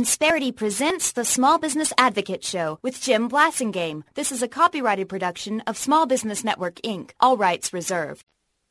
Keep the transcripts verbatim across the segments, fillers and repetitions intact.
Insperity presents the Small Business Advocate Show with Jim Blasingame. This is a copyrighted production of Small Business Network, Incorporated. All rights reserved.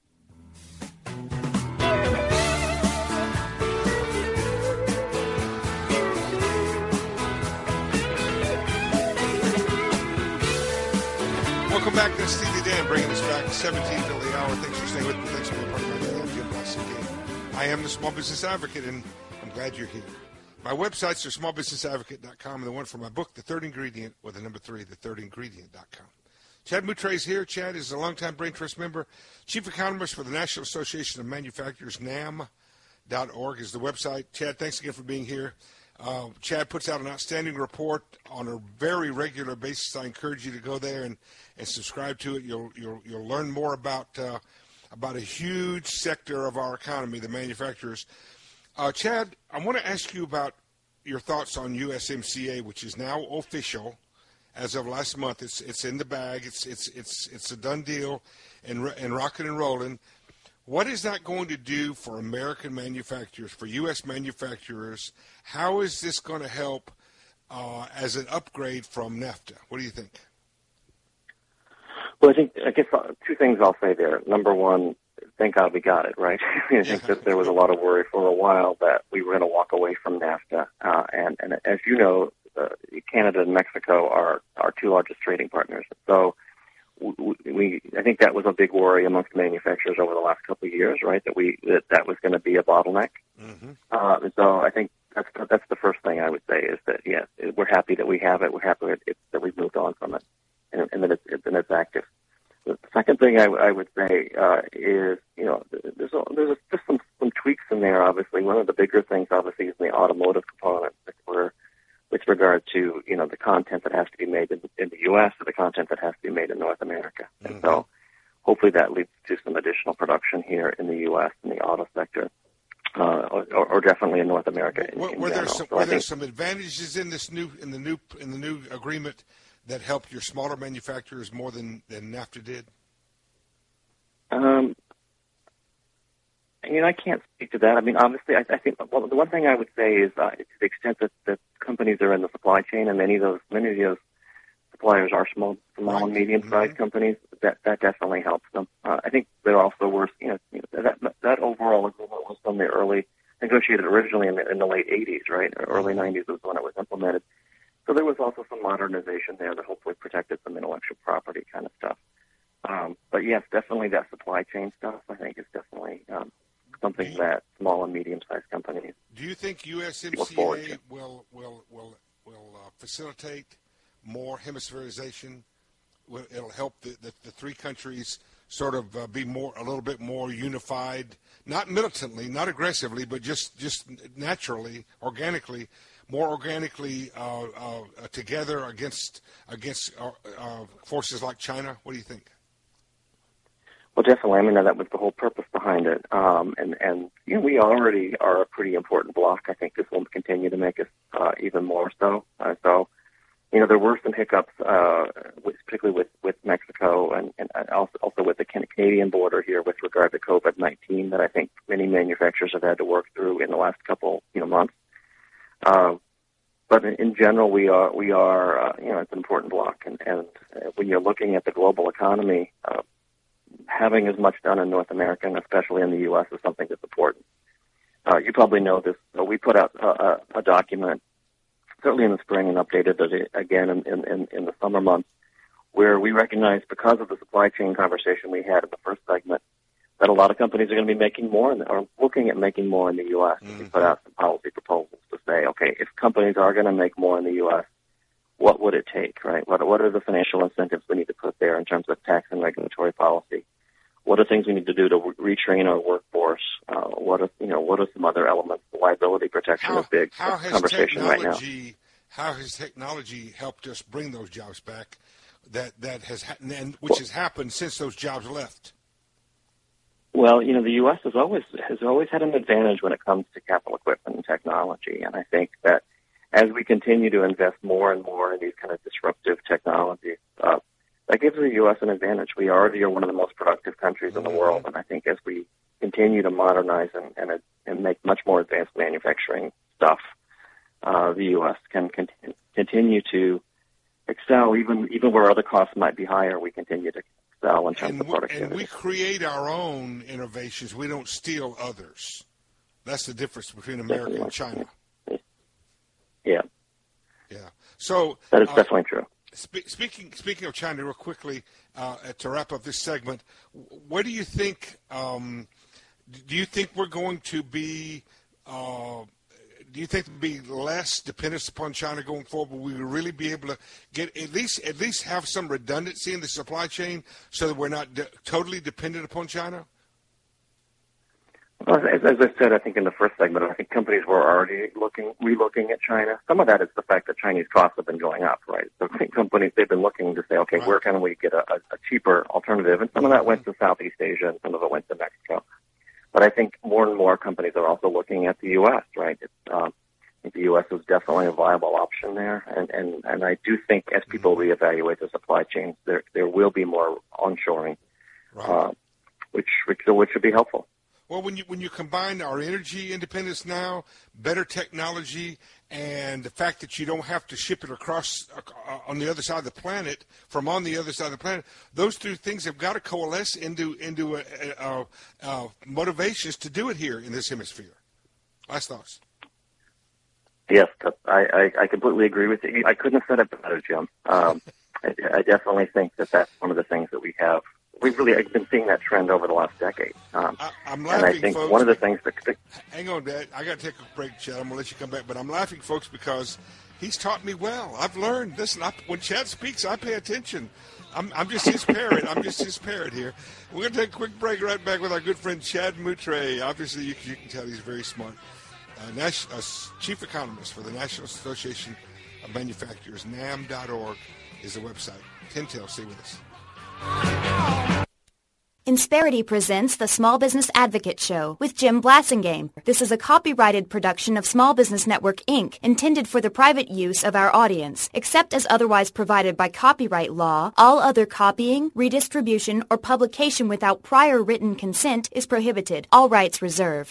Welcome back to Steely Dan, bringing us back seventeen till the hour. Thanks for staying with me. Thanks for being part of my day. I'm Jim Blasingame. I am the Small Business Advocate, and I'm glad you're here. My websites are small business advocate dot com, and the one for my book, The Third Ingredient, with the number three, the third ingredient dot com. Chad Moutre is here. Chad is a longtime Brain Trust member, chief economist for the National Association of Manufacturers. N A M dot org is the website. Chad, thanks again for being here. Uh, Chad puts out an outstanding report on a very regular basis. I encourage you to go there and, and subscribe to it. You'll you'll you'll learn more about uh, about a huge sector of our economy, the manufacturers. Uh, Chad, I want to ask you about your thoughts on U S M C A, which is now official as of last month. It's it's in the bag. It's it's it's it's a done deal, and and rocking and rolling. What is that going to do for American manufacturers, for U S manufacturers? How is this going to help uh, as an upgrade from NAFTA? What do you think? Well, I think I guess two things I'll say there. Number one, thank God we got it, right? I think that there was a lot of worry for a while that we were going to walk away from NAFTA. Uh, and, and as you know, uh, Canada and Mexico are our two largest trading partners. So we, we, I think that was a big worry amongst manufacturers over the last couple of years, right? That we that, that was going to be a bottleneck. Mm-hmm. Uh, so I think that's that's the first thing I would say is that yes, we're happy that we have it. We're happy that, it, that we've moved on from it, and, and that it's and it's active. The second thing I, I would say uh, is, you know, there's a, there's a, just some, some tweaks in there. Obviously, one of the bigger things, obviously, is in the automotive component, where, with regard to, you know, the content that has to be made in, in the U S or the content that has to be made in North America. Mm-hmm. And so, hopefully, that leads to some additional production here in the U S in the auto sector, uh, or, or definitely in North America. In, were, in were there some, so were I there think, some advantages in this new in the new in the new agreement that helped your smaller manufacturers more than, than NAFTA did? Um, I mean, I can't speak to that. I mean, obviously, I, I think well, the one thing I would say is uh, to the extent that, that companies are in the supply chain, and many of those many of those suppliers are small, small right. and medium-sized mm-hmm. companies, that that definitely helps them. Uh, I think there also were, you know, you know that that overall agreement was from the early negotiated originally in the, in the late eighties, right? Or early nineties was when it was implemented. So there was also some modernization there that hopefully protected some intellectual property kind of stuff. Um, but yes, definitely that supply chain stuff, I think, is definitely um, something you, that small and medium-sized companies. Do you think U S M C A will will will will uh, facilitate more hemispherization? Will, it'll help the, the, the three countries sort of uh, be more a little bit more unified, not militantly, not aggressively, but just just naturally, organically. More organically uh, uh, together against against uh, uh, forces like China? What do you think? Well, definitely. I mean, that was the whole purpose behind it. Um, and, and, you know, we already are a pretty important bloc. I think this will continue to make us uh, even more so. Uh, so, you know, there were some hiccups, uh, with, particularly with, with Mexico and, and also, also with the Canadian border here with regard to COVID nineteen that I think many manufacturers have had to work through in the last couple, you know, months. Uh, but in, in general, we are, we are, uh, you know, it's an important bloc. And, and uh, when you're looking at the global economy, uh, having as much done in North America, and especially in the U S, is something that's important. Uh, you probably know this. Uh, we put out a, a, a document, certainly in the spring, and updated it again in, in, in the summer months, where we recognize, because of the supply chain conversation we had in the first segment, that a lot of companies are going to be making more in, or looking at making more in the U S. Mm-hmm. We put out some policy proposals to say, okay, if companies are going to make more in the U S, what would it take, right? What, what are the financial incentives we need to put there in terms of tax and regulatory policy? What are things we need to do to retrain our workforce? Uh, what are, you know, what are some other elements? Liability protection how, is big how has conversation right now. How has technology helped us bring those jobs back? That that has ha- and which has happened since those jobs left. Well, you know, the U S has always has always had an advantage when it comes to capital equipment and technology, and I think that as we continue to invest more and more in these kind of disruptive technologies, uh, that gives the U S an advantage. We already are one of the most productive countries in the world, and I think as we continue to modernize and and, and make much more advanced manufacturing stuff, uh, the U S can continue, continue to excel, even even where other costs might be higher. We continue to excel in terms and of we, productivity. And we create our own innovations. We don't steal others. That's the difference between America Definitely. and China. Yeah. Yeah. So that is uh, definitely true. Spe- speaking speaking of China, real quickly uh, to wrap up this segment, what do you think? Um, do you think we're going to be? Uh, do you think to be less dependent upon China going forward? Will we really be able to get at least at least have some redundancy in the supply chain so that we're not de- totally dependent upon China? Well, as, as I said, I think in the first segment, I think companies were already looking, relooking at China. Some of that is the fact that Chinese costs have been going up, right? So I think companies, they've been looking to say, okay, right. where can we get a, a cheaper alternative? And some of that went to Southeast Asia, and some of it went to Mexico. But I think more and more companies are also looking at the U S, right? It's, um, I think the U S is definitely a viable option there. And, and, and I do think as people reevaluate the supply chains, there there will be more onshoring, right. uh, which, which, which should be helpful. Well, when you when you combine our energy independence now, better technology, and the fact that you don't have to ship it across uh, on the other side of the planet from on the other side of the planet, those two things have got to coalesce into into a, a, a motivations to do it here in this hemisphere. Last thoughts. Yes, I, I, I completely agree with you. I couldn't have said it better, Jim. Um, I, I definitely think that that's one of the things that we have. We've really I've been seeing that trend over the last decade. Um, I, I'm laughing, and I think folks, one of the things that... that hang on, Dad. I got to take a break, Chad. I'm going to let you come back. But I'm laughing, folks, because he's taught me well. I've learned. Listen, I, when Chad speaks, I pay attention. I'm, I'm just his parrot. I'm just his parrot here. We're going to take a quick break right back with our good friend Chad Moutre. Obviously, you, you can tell he's very smart. Uh, Nas- uh, Chief Economist for the National Association of Manufacturers. N A M dot org is the website. Tintel, stay with us. Insperity presents the Small Business Advocate Show with Jim Blasingame. This is a copyrighted production of Small Business Network, Incorporated, intended for the private use of our audience. Except as otherwise provided by copyright law, all other copying, redistribution, or publication without prior written consent is prohibited. All rights reserved.